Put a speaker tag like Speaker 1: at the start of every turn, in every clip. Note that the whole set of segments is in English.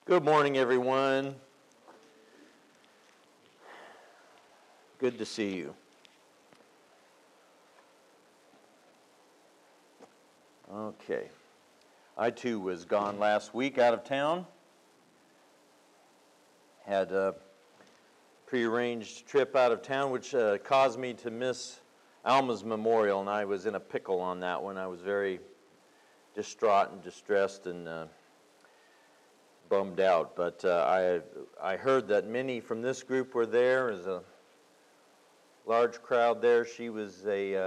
Speaker 1: Good morning, everyone. Good to see you. Okay. I too was gone last week out of town. Had a prearranged trip out of town, which caused me to miss Alma's memorial, and I was in a pickle on that one. I was very distraught and distressed and bummed out, but I heard that many from this group were there. There's a large crowd there. She was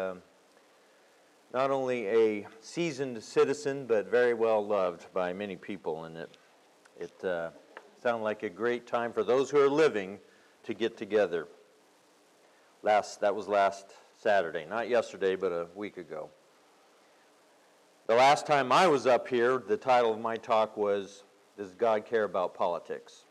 Speaker 1: not only a seasoned citizen, but very well loved by many people, and it sounded like a great time for those who are living to get together. That was last Saturday, not yesterday, but a week ago. The last time I was up here, the title of my talk was, "Does God Care About Politics?"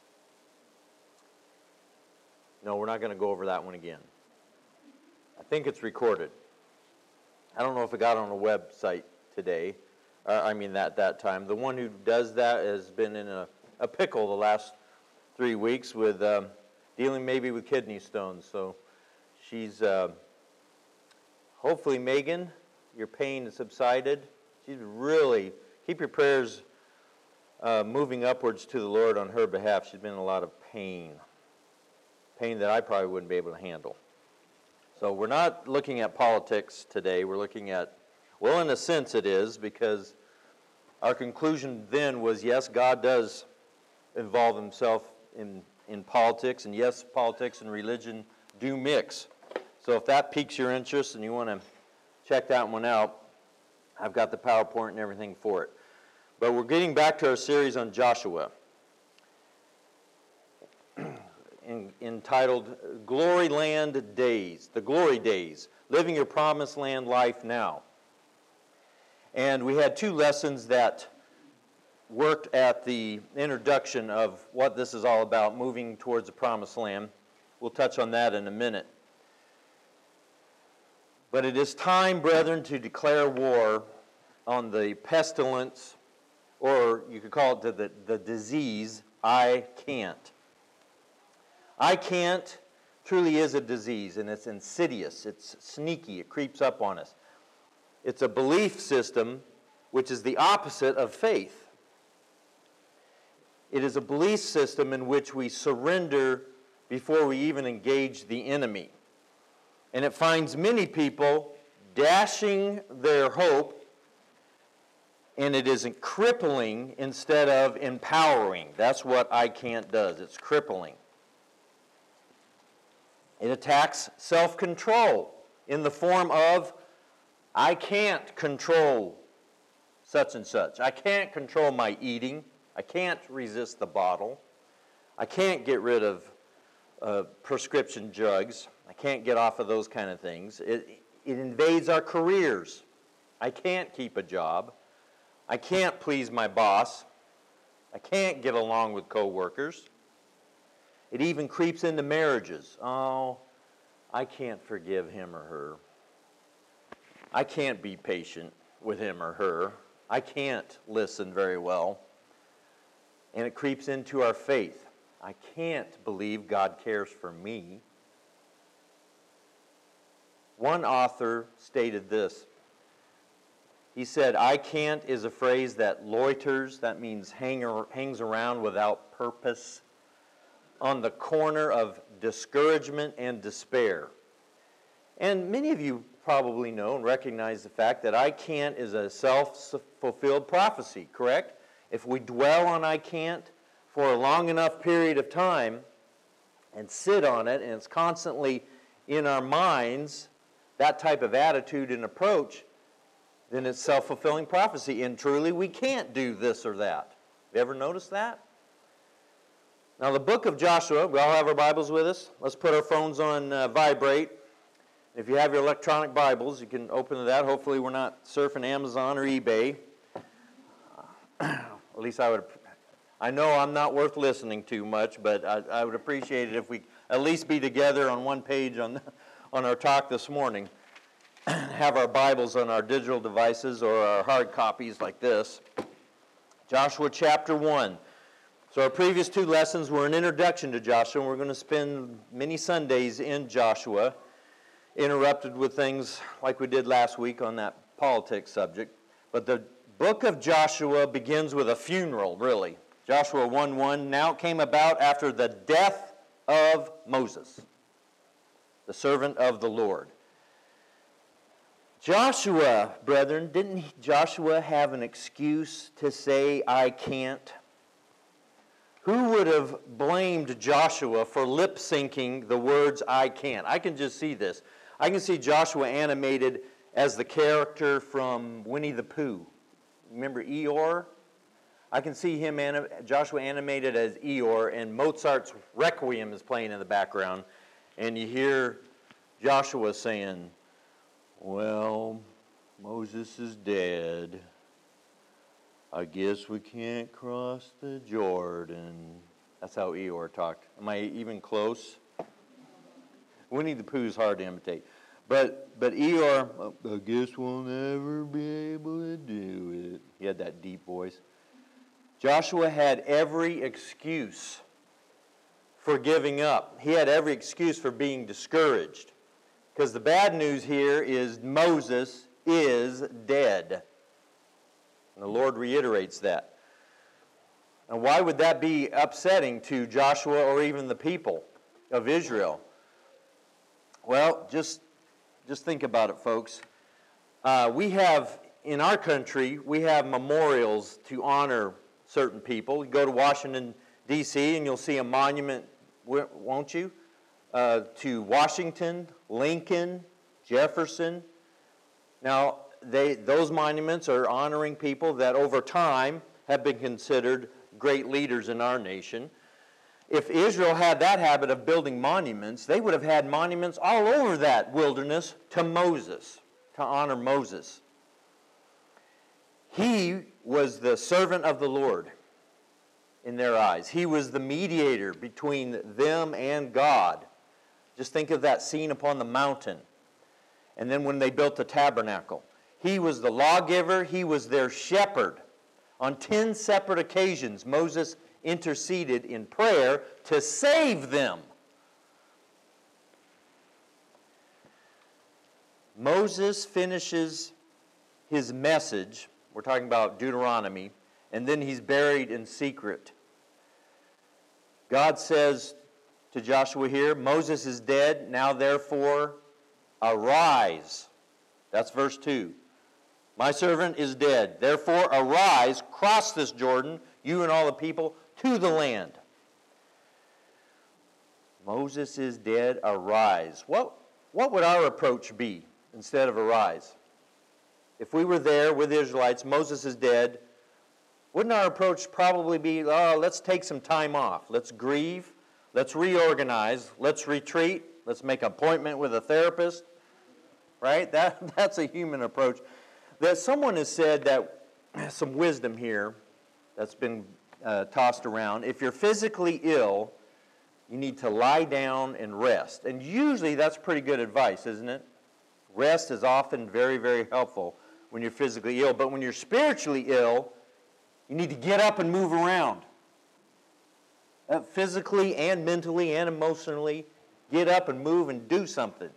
Speaker 1: No, we're not going to go over that one again. I think it's recorded. I don't know if it got on a website today. That time. The one who does that has been in a pickle the last 3 weeks with dealing maybe with kidney stones. So she's, hopefully, Megan, your pain has subsided. She's really, keep your prayers moving upwards to the Lord on her behalf. She's been in a lot of pain that I probably wouldn't be able to handle. So we're not looking at politics today. We're looking at, well, in a sense it is, because our conclusion then was, yes, God does involve himself in politics, and yes, politics and religion do mix. So if that piques your interest and you want to check that one out, I've got the PowerPoint and everything for it. But we're getting back to our series on Joshua, entitled Glory Land Days, the Glory Days, Living Your Promised Land Life Now. And we had 2 lessons that worked at the introduction of what this is all about, moving towards the Promised Land. We'll touch on that in a minute. But it is time, brethren, to declare war on the pestilence, or you could call it the disease, I can't. I can't truly is a disease, and it's insidious, it's sneaky, it creeps up on us. It's a belief system which is the opposite of faith. It is a belief system in which we surrender before we even engage the enemy. And it finds many people dashing their hope, and it isn't crippling instead of empowering. That's what I can't does. It's crippling. It attacks self-control in the form of, I can't control such and such. I can't control my eating. I can't resist the bottle. I can't get rid of prescription drugs. I can't get off of those kind of things. It invades our careers. I can't keep a job. I can't please my boss. I can't get along with coworkers. It even creeps into marriages. Oh, I can't forgive him or her. I can't be patient with him or her. I can't listen very well. And it creeps into our faith. I can't believe God cares for me. One author stated this. He said, I can't is a phrase that loiters, that means hangs around without purpose, on the corner of discouragement and despair. And many of you probably know and recognize the fact that I can't is a self-fulfilled prophecy, correct? If we dwell on I can't for a long enough period of time and sit on it, and it's constantly in our minds, that type of attitude and approach, then it's self-fulfilling prophecy. And truly, we can't do this or that. You ever noticed that? Now, the book of Joshua, we all have our Bibles with us. Let's put our phones on vibrate. If you have your electronic Bibles, you can open to that. Hopefully, we're not surfing Amazon or eBay. At least I would. I know I'm not worth listening to much, but I would appreciate it if we at least be together on one page on our talk this morning. Have our Bibles on our digital devices or our hard copies like this. Joshua chapter 1. So our previous two lessons were an introduction to Joshua, and we're going to spend many Sundays in Joshua, interrupted with things like we did last week on that politics subject. But the book of Joshua begins with a funeral, really. Joshua 1:1, now it came about after the death of Moses, the servant of the Lord. Joshua, brethren, didn't Joshua have an excuse to say, I can't? Who would have blamed Joshua for lip-syncing the words, I can't? I can just see this. I can see Joshua animated as the character from Winnie the Pooh. Remember Eeyore? I can see him, Joshua animated as Eeyore, and Mozart's Requiem is playing in the background. And you hear Joshua saying, well, Moses is dead. I guess we can't cross the Jordan. That's how Eeyore talked. Am I even close? Winnie the Pooh's hard to imitate. But Eeyore, I guess we'll never be able to do it. He had that deep voice. Joshua had every excuse for giving up. He had every excuse for being discouraged. Because the bad news here is Moses is dead. And the Lord reiterates that. And why would that be upsetting to Joshua or even the people of Israel? Well, just think about it, folks. We have, in our country, we have memorials to honor certain people. You go to Washington, D.C., and you'll see a monument, won't you? To Washington, Lincoln, Jefferson. Now, those monuments are honoring people that over time have been considered great leaders in our nation. If Israel had that habit of building monuments, they would have had monuments all over that wilderness to Moses, to honor Moses. He was the servant of the Lord in their eyes. He was the mediator between them and God. Just think of that scene upon the mountain. And then when they built the tabernacle. He was the lawgiver. He was their shepherd. On 10 separate occasions, Moses interceded in prayer to save them. Moses finishes his message. We're talking about Deuteronomy. And then he's buried in secret. God says to Joshua here, Moses is dead. Now therefore, arise. That's verse 2. My servant is dead. Therefore, arise, cross this Jordan, you and all the people, to the land. Moses is dead, arise. What would our approach be instead of arise? If we were there with the Israelites, Moses is dead, wouldn't our approach probably be, let's take some time off. Let's grieve. Let's reorganize. Let's retreat. Let's make an appointment with a therapist. Right? That's a human approach. That someone has said that some wisdom here that's been tossed around. If you're physically ill, you need to lie down and rest. And usually that's pretty good advice, isn't it? Rest is often very, very helpful when you're physically ill. But when you're spiritually ill, you need to get up and move around. Physically and mentally and emotionally, get up and move and do something.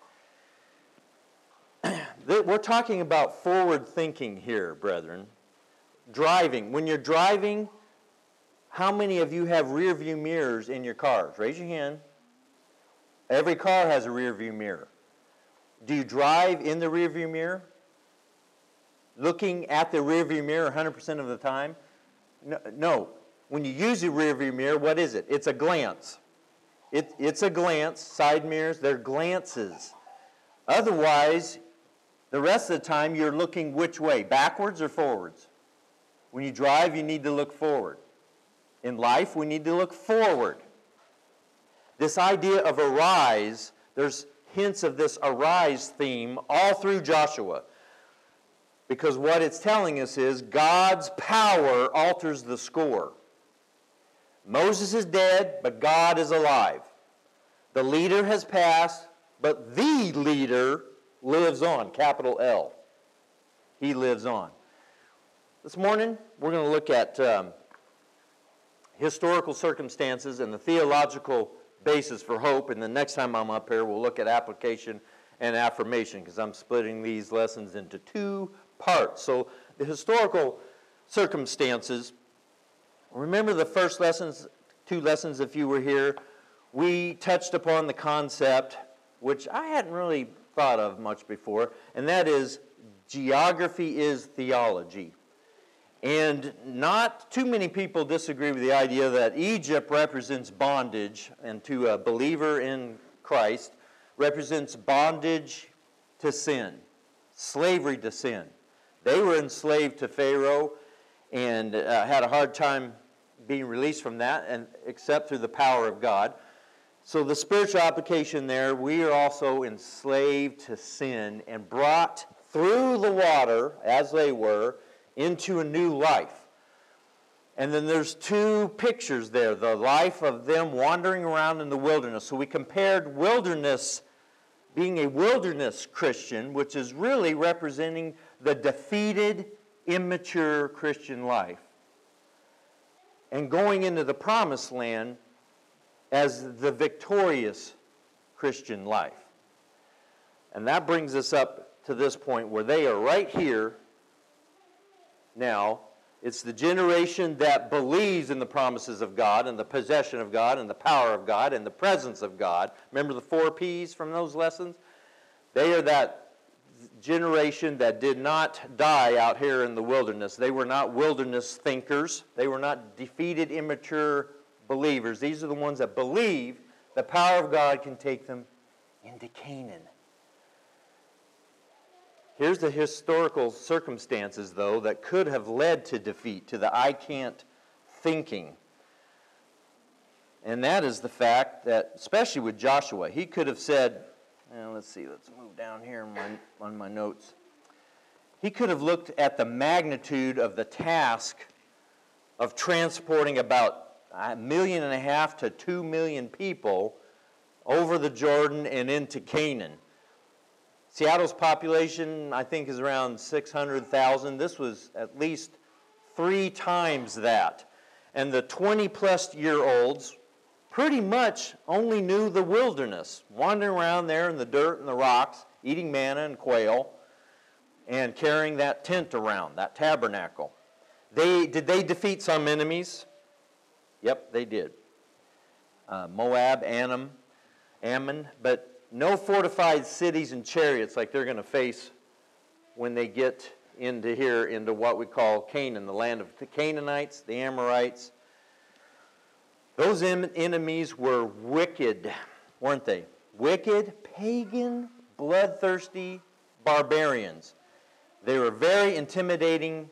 Speaker 1: We're talking about forward thinking here, brethren. Driving. When you're driving, how many of you have rear view mirrors in your cars? Raise your hand. Every car has a rear view mirror. Do you drive in the rear view mirror? Looking at the rear view mirror 100% of the time? No. When you use the rear view mirror, what is it? It's a glance. It's a glance. Side mirrors, they're glances. Otherwise, the rest of the time you're looking which way? Backwards or forwards? When you drive, you need to look forward. In life, we need to look forward. This idea of arise, there's hints of this arise theme all through Joshua. Because what it's telling us is God's power alters the score. Moses is dead, but God is alive. The leader has passed, but the leader lives on, capital L. He lives on. This morning, we're going to look at historical circumstances and the theological basis for hope, and the next time I'm up here, we'll look at application and affirmation, because I'm splitting these lessons into two parts. So the historical circumstances, remember the first lessons, 2 lessons if you were here, we touched upon the concept, which I hadn't really thought of much before, and that is geography is theology. And not too many people disagree with the idea that Egypt represents bondage, and to a believer in Christ represents bondage to sin, slavery to sin. They were enslaved to Pharaoh and had a hard time being released from that, and except through the power of God. So the spiritual application there, we are also enslaved to sin and brought through the water, as they were, into a new life. And then there's 2 pictures there, the life of them wandering around in the wilderness. So we compared wilderness, being a wilderness Christian, which is really representing the defeated, immature Christian life, and going into the promised land as the victorious Christian life. And that brings us up to this point where they are right here now. It's the generation that believes in the promises of God and the possession of God and the power of God and the presence of God. Remember the 4 P's from those lessons? They are that generation that did not die out here in the wilderness. They were not wilderness thinkers. They were not defeated, immature believers. These are the ones that believe the power of God can take them into Canaan. Here's the historical circumstances, though, that could have led to defeat, to the I can't thinking. And that is the fact that, especially with Joshua, he could have said, let's move down here on my notes. He could have looked at the magnitude of the task of transporting about 1.5 million to 2 million people over the Jordan and into Canaan. Seattle's population, I think, is around 600,000. This was at least 3 times that. And the 20-plus-year-olds pretty much only knew the wilderness, wandering around there in the dirt and the rocks, eating manna and quail, and carrying that tent around, that tabernacle. Did they defeat some enemies? Yep, they did. Moab, Ammon, but no fortified cities and chariots like they're going to face when they get into what we call Canaan, the land of the Canaanites, the Amorites. Those enemies were wicked, weren't they? Wicked, pagan, bloodthirsty barbarians. They were very intimidating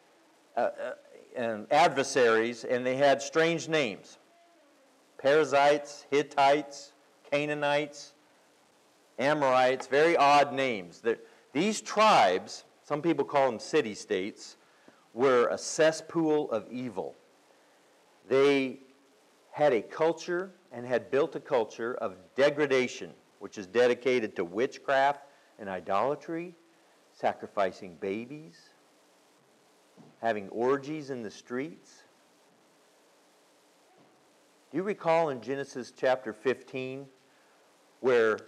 Speaker 1: adversaries, and they had strange names. Perizzites, Hittites, Canaanites, Amorites, very odd names. These tribes, some people call them city-states, were a cesspool of evil. They had a culture and had built a culture of degradation, which is dedicated to witchcraft and idolatry, sacrificing babies, having orgies in the streets. Do you recall in Genesis chapter 15 where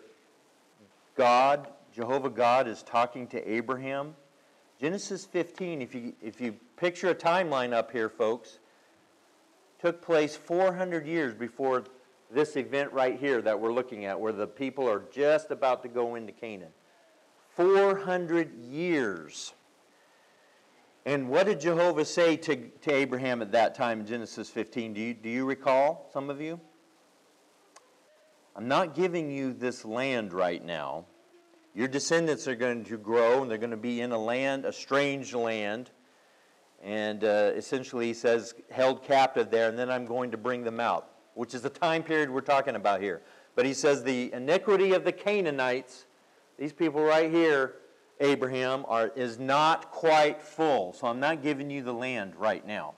Speaker 1: Jehovah God is talking to Abraham? Genesis 15, if you picture a timeline up here, folks, took place 400 years before this event right here that we're looking at, where the people are just about to go into Canaan. 400 years. And what did Jehovah say to Abraham at that time in Genesis 15? Do you recall, some of you? I'm not giving you this land right now. Your descendants are going to grow, and they're going to be in a strange land. And essentially, he says, held captive there, and then I'm going to bring them out, which is the time period we're talking about here. But he says the iniquity of the Canaanites, these people right here, Abraham, is not quite full. So I'm not giving you the land right now.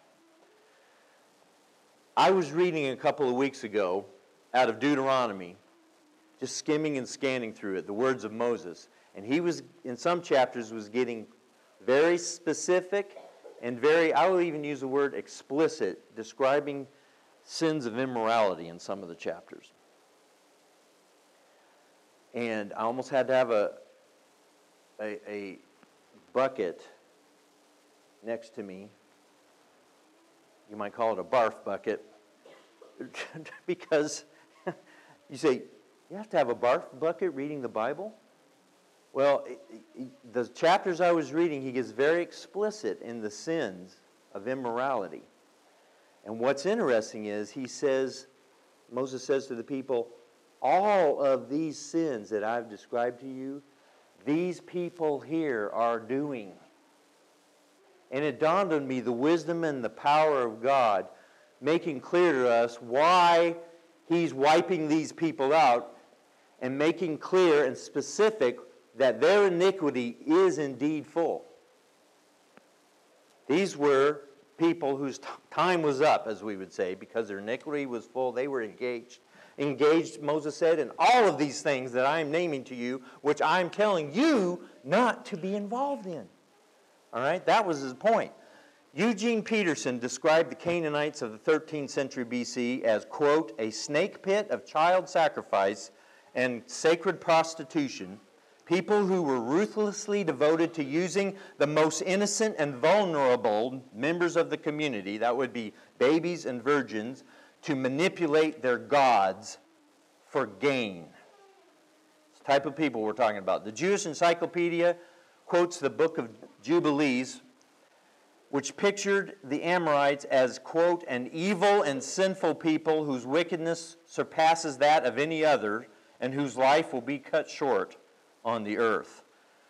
Speaker 1: I was reading a couple of weeks ago out of Deuteronomy, just skimming and scanning through it, the words of Moses. And he was, in some chapters, was getting very specific and I will even use the word explicit, describing sins of immorality in some of the chapters. And I almost had to have a bucket next to me. You might call it a barf bucket. Because you say, you have to have a barf bucket reading the Bible? Well, the chapters I was reading, he gets very explicit in the sins of immorality. And what's interesting is Moses says to the people, all of these sins that I've described to you, these people here are doing. And it dawned on me the wisdom and the power of God, making clear to us why he's wiping these people out and making clear and specific that their iniquity is indeed full. These were people whose time was up, as we would say, because their iniquity was full. They were engaged. Moses said, in all of these things that I am naming to you, which I am telling you not to be involved in. All right, that was his point. Eugene Peterson described the Canaanites of the 13th century BC as, quote, a snake pit of child sacrifice and sacred prostitution, people who were ruthlessly devoted to using the most innocent and vulnerable members of the community, that would be babies and virgins, to manipulate their gods for gain. It's the type of people we're talking about. The Jewish Encyclopedia quotes the book of Jubilees, which pictured the Amorites as, quote, an evil and sinful people whose wickedness surpasses that of any other and whose life will be cut short on the earth.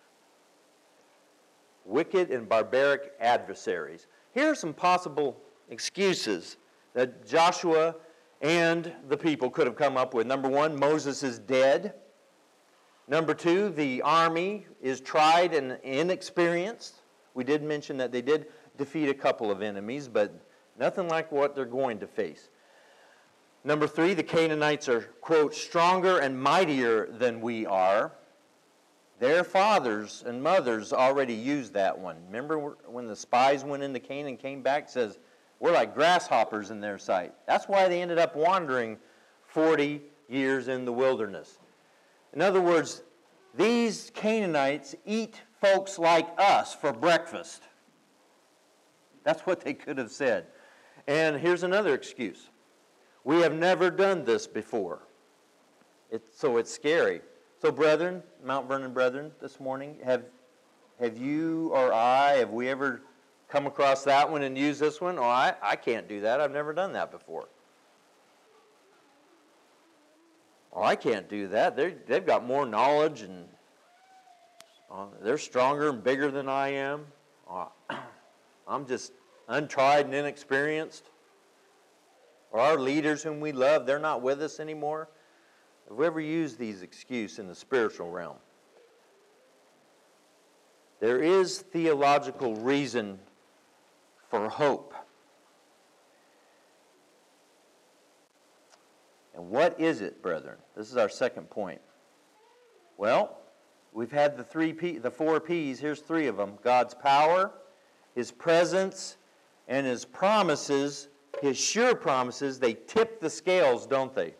Speaker 1: Wicked and barbaric adversaries. Here are some possible excuses that Joshua and the people could have come up with. Number one, Moses is dead. Number two, the army is tried and inexperienced. We did mention that they did defeat a couple of enemies, but nothing like what they're going to face. Number three, the Canaanites are, quote, stronger and mightier than we are. Their fathers and mothers already used that one. Remember when the spies went into Canaan and came back, says, we're like grasshoppers in their sight. That's why they ended up wandering 40 years in the wilderness. In other words, these Canaanites eat folks like us for breakfast. That's what they could have said. And here's another excuse. We have never done this before. So it's scary. So brethren, Mount Vernon brethren, this morning, have you or have we ever come across that one and used this one? Oh, I can't do that. I've never done that before. Oh, I can't do that. They've got more knowledge and they're stronger and bigger than I am. I'm just untried and inexperienced. Or our leaders whom we love, they're not with us anymore. Have we ever used these excuses in the spiritual realm? There is theological reason for hope. And what is it, brethren? This is our second point. Well, we've had the 4 P's. Here's 3 of them. God's power, His presence, and His promises, His sure promises. They tip the scales, don't they?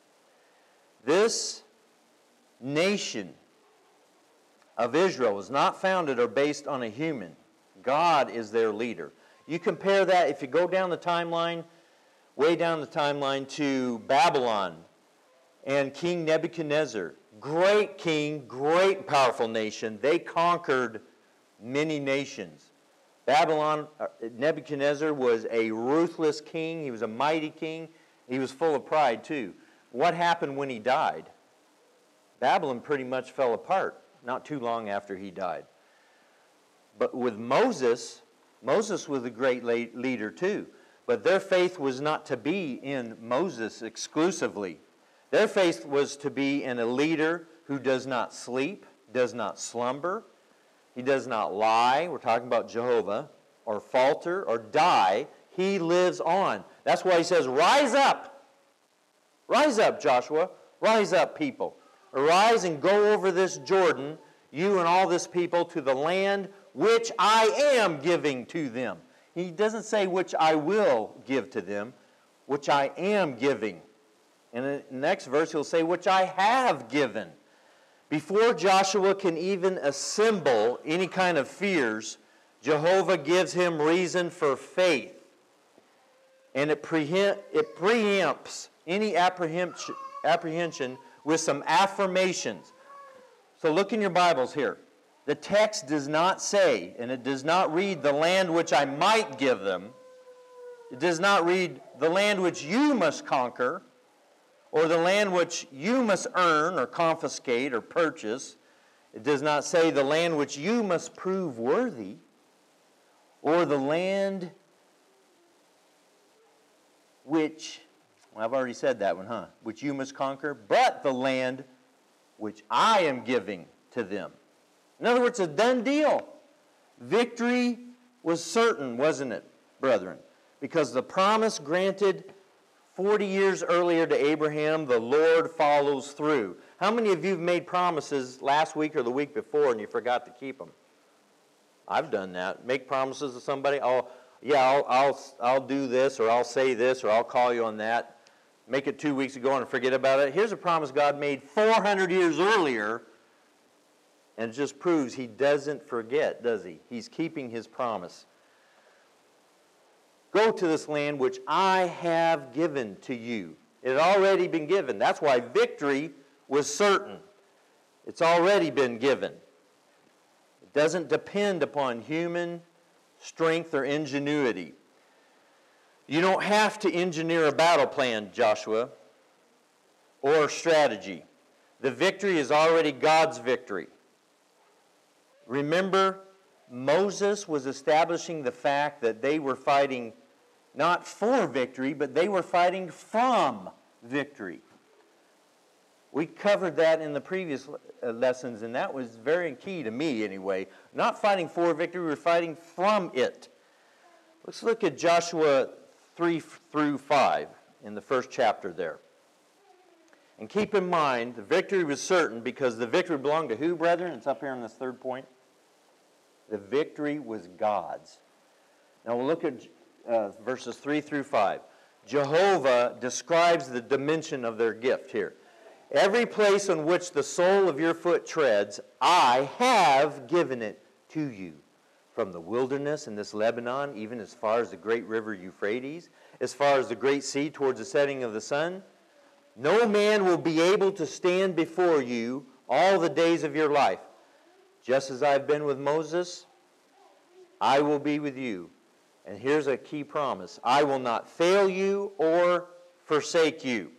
Speaker 1: This nation of Israel was not founded or based on a human. God is their leader. You compare that, if you go down the timeline, way down the timeline to Babylon and King Nebuchadnezzar. Great king, great powerful nation. They conquered many nations. Nebuchadnezzar was a ruthless king. He was a mighty king. He was full of pride too. What happened when he died? Babylon pretty much fell apart not too long after he died. But with Moses was a great leader too. But their faith was not to be in Moses exclusively. Their faith was to be in a leader who does not sleep, does not slumber, he does not lie, we're talking about Jehovah, or falter, or die. He lives on. That's why he says, rise up. Rise up, Joshua. Rise up, people. Arise and go over this Jordan, you and all this people, to the land which I am giving to them. He doesn't say which I will give to them, which I am giving. And in the next verse he'll say, which I have given. Before Joshua can even assemble any kind of fears, Jehovah gives him reason for faith. And it preempts any apprehension with some affirmations. So look in your Bibles here. The text does not say, and it does not read, the land which I might give them. It does not read, the land which you must conquer, or the land which you must earn or confiscate or purchase. It does not say the land which you must prove worthy, or the land which, well, I've already said that one, huh? Which you must conquer, but the land which I am giving to them. In other words, a done deal. Victory was certain, wasn't it, brethren? Because the promise granted 40 years earlier to Abraham, the Lord follows through. How many of you have made promises last week or the week before and you forgot to keep them? I've done that. Make promises to somebody. I'll do this, or I'll say this, or I'll call you on that. Make it 2 weeks ago and forget about it. Here's a promise God made 400 years earlier, and it just proves He doesn't forget, does He? He's keeping His promise. Go to this land which I have given to you. It had already been given. That's why victory was certain. It's already been given. It doesn't depend upon human strength or ingenuity. You don't have to engineer a battle plan, Joshua, or strategy. The victory is already God's victory. Remember, Moses was establishing the fact that they were fighting not for victory, but they were fighting from victory. We covered that in the previous lessons, and that was very key to me anyway. Not fighting for victory, we were fighting from it. Let's look at Joshua 3 through 5 in the first chapter there. And keep in mind, the victory was certain because the victory belonged to who, brethren? It's up here on this third point. The victory was God's. Now we'll look at verses 3 through 5. Jehovah describes the dimension of their gift here. Every place on which the sole of your foot treads, I have given it to you. From the wilderness in this Lebanon, even as far as the great river Euphrates, as far as the great sea towards the setting of the sun, no man will be able to stand before you all the days of your life. Just as I've been with Moses, I will be with you. And here's a key promise. I will not fail you or forsake you.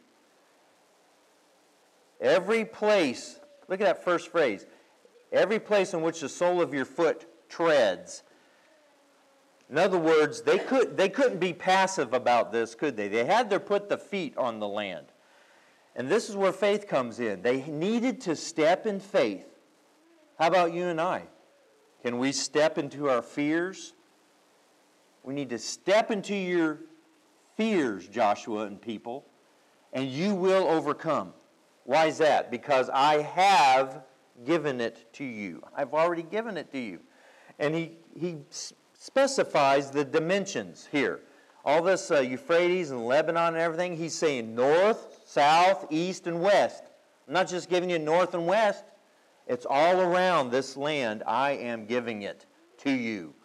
Speaker 1: Every place, look at that first phrase. Every place in which the sole of your foot treads. In other words, they couldn't be passive about this, could they? They had to put the feet on the land. And this is where faith comes in. They needed to step in faith. How about you and I? Can we step into our fears? We need to step into your fears, Joshua and people, and you will overcome. Why is that? Because I have given it to you. I've already given it to you. And he specifies the dimensions here. All this Euphrates and Lebanon and everything, he's saying north, south, east, and west. I'm not just giving you north and west. It's all around this land. I am giving it to you.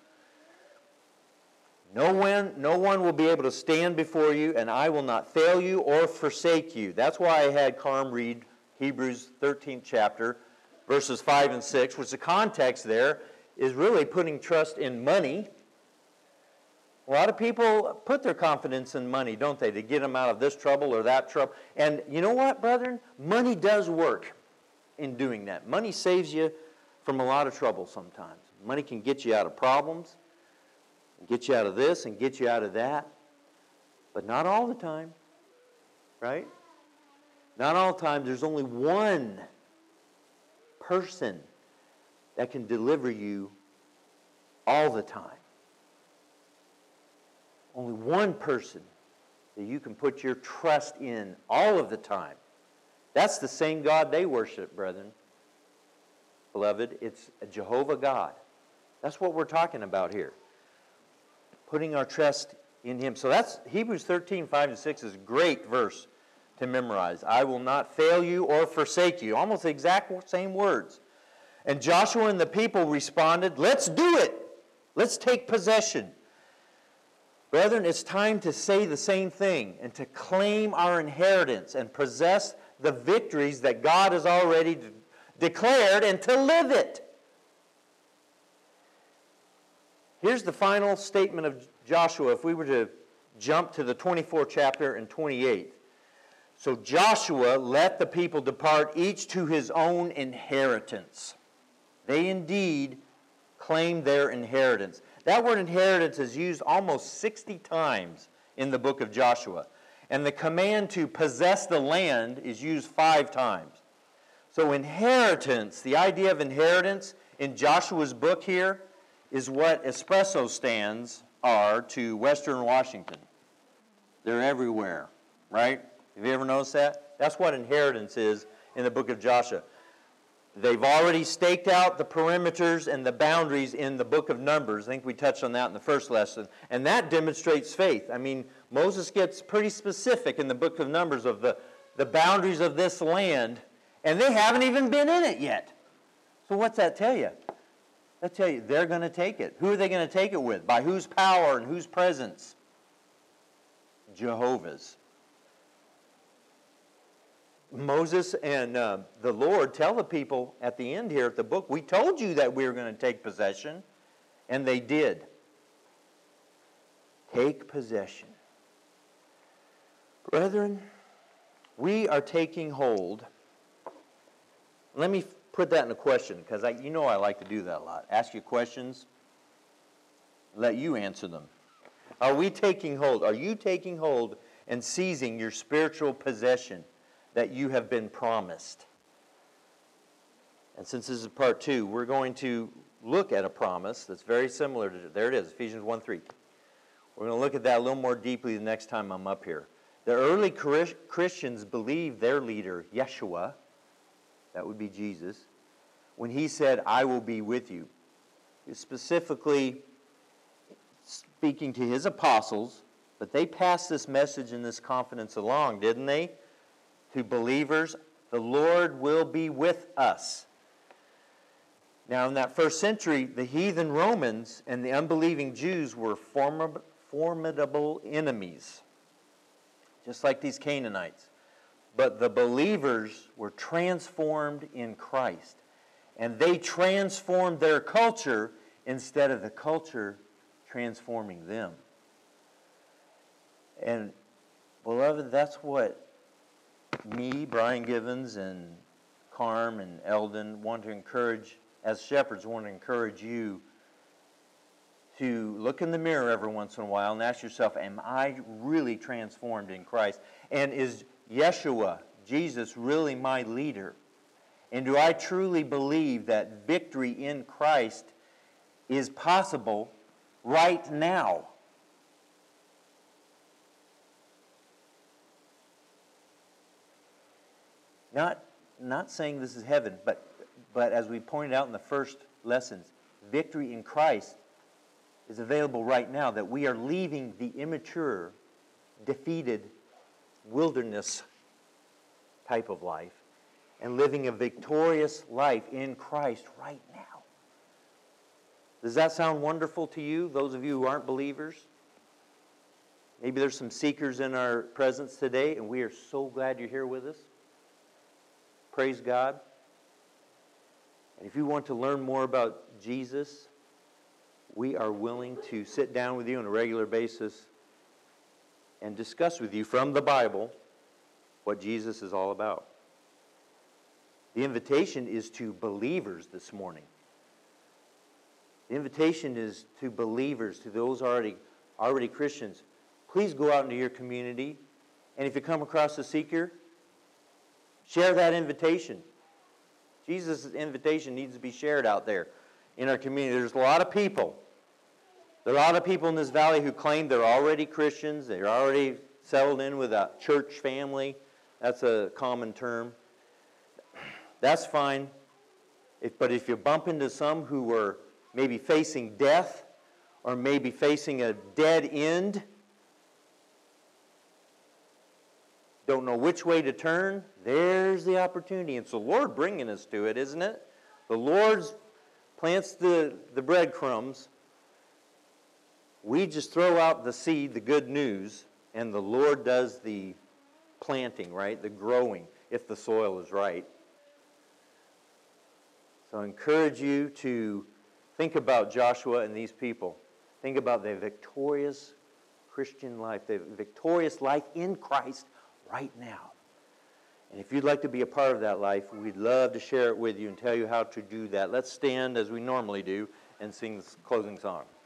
Speaker 1: No one will be able to stand before you, and I will not fail you or forsake you. That's why I had Carm read Hebrews 13th chapter, verses 5 and 6, which the context there is really putting trust in money. A lot of people put their confidence in money, don't they, to get them out of this trouble or that trouble. And you know what, brethren? Money does work in doing that. Money saves you from a lot of trouble sometimes. Money can get you out of problems, get you out of this and get you out of that, but not all the time, right? Not all the time. There's only one person that can deliver you all the time. Only one person that you can put your trust in all of the time. That's the same God they worship, brethren. Beloved, it's a Jehovah God. That's what we're talking about here. Putting our trust in him. So that's Hebrews 13, 5 and 6 is a great verse to memorize. I will not fail you or forsake you. Almost the exact same words. And Joshua and the people responded, let's do it. Let's take possession. Brethren, it's time to say the same thing and to claim our inheritance and possess the victories that God has already declared and to live it. Here's the final statement of Joshua if we were to jump to the 24th chapter and 28th. So Joshua let the people depart, each to his own inheritance. They indeed claimed their inheritance. That word inheritance is used almost 60 times in the book of Joshua. And the command to possess the land is used 5 times. So inheritance, the idea of inheritance in Joshua's book here is what espresso stands are to Western Washington. They're everywhere, right? Have you ever noticed that? That's what inheritance is in the book of Joshua. They've already staked out the perimeters and the boundaries in the book of Numbers. I think we touched on that in the first lesson. And that demonstrates faith. I mean, Moses gets pretty specific in the book of Numbers of the boundaries of this land, and they haven't even been in it yet. So what's that tell you? That tell you they're going to take it. Who are they going to take it with? By whose power and whose presence? Jehovah's. Moses and the Lord tell the people at the end here of the book, we told you that we were going to take possession, and they did. Take possession. Brethren, we are taking hold. Let me put that in a question, because I like to do that a lot. Ask you questions, let you answer them. Are we taking hold? Are you taking hold and seizing your spiritual possession that you have been promised? And since this is part 2, we're going to look at a promise that's very similar to, there it is, Ephesians 1:3. We're going to look at that a little more deeply the next time I'm up here. The early Christians believed their leader, Yeshua, that would be Jesus, when he said, I will be with you. He was specifically speaking to his apostles, but they passed this message and this confidence along, didn't they? To believers, the Lord will be with us. Now, in that first century, the heathen Romans and the unbelieving Jews were formidable enemies, just like these Canaanites. But the believers were transformed in Christ, and they transformed their culture instead of the culture transforming them. And, beloved, that's what me, Brian Givens, and Carm and Eldon want to encourage, as shepherds, want to encourage you to look in the mirror every once in a while and ask yourself, am I really transformed in Christ? And is Yeshua, Jesus, really my leader? And do I truly believe that victory in Christ is possible right now? Not saying this is heaven, but as we pointed out in the first lessons, victory in Christ is available right now, that we are leaving the immature, defeated wilderness type of life and living a victorious life in Christ right now. Does that sound wonderful to you, those of you who aren't believers? Maybe there's some seekers in our presence today, and we are so glad you're here with us. Praise God. And if you want to learn more about Jesus, we are willing to sit down with you on a regular basis and discuss with you from the Bible what Jesus is all about. The invitation is to believers this morning. The invitation is to believers, to those already Christians. Please go out into your community, and if you come across a seeker, share that invitation. Jesus' invitation needs to be shared out there in our community. There's a lot of people. There are a lot of people in this valley who claim they're already Christians. They're already settled in with a church family. That's a common term. That's fine. But if you bump into some who are maybe facing death or maybe facing a dead end don't know which way to turn, there's the opportunity. And it's the Lord bringing us to it, isn't it? The Lord plants the breadcrumbs. We just throw out the seed, the good news, and the Lord does the planting, right? The growing, if the soil is right. So I encourage you to think about Joshua and these people. Think about their victorious Christian life, their victorious life in Christ right now. And if you'd like to be a part of that life, we'd love to share it with you and tell you how to do that. Let's stand as we normally do and sing this closing song.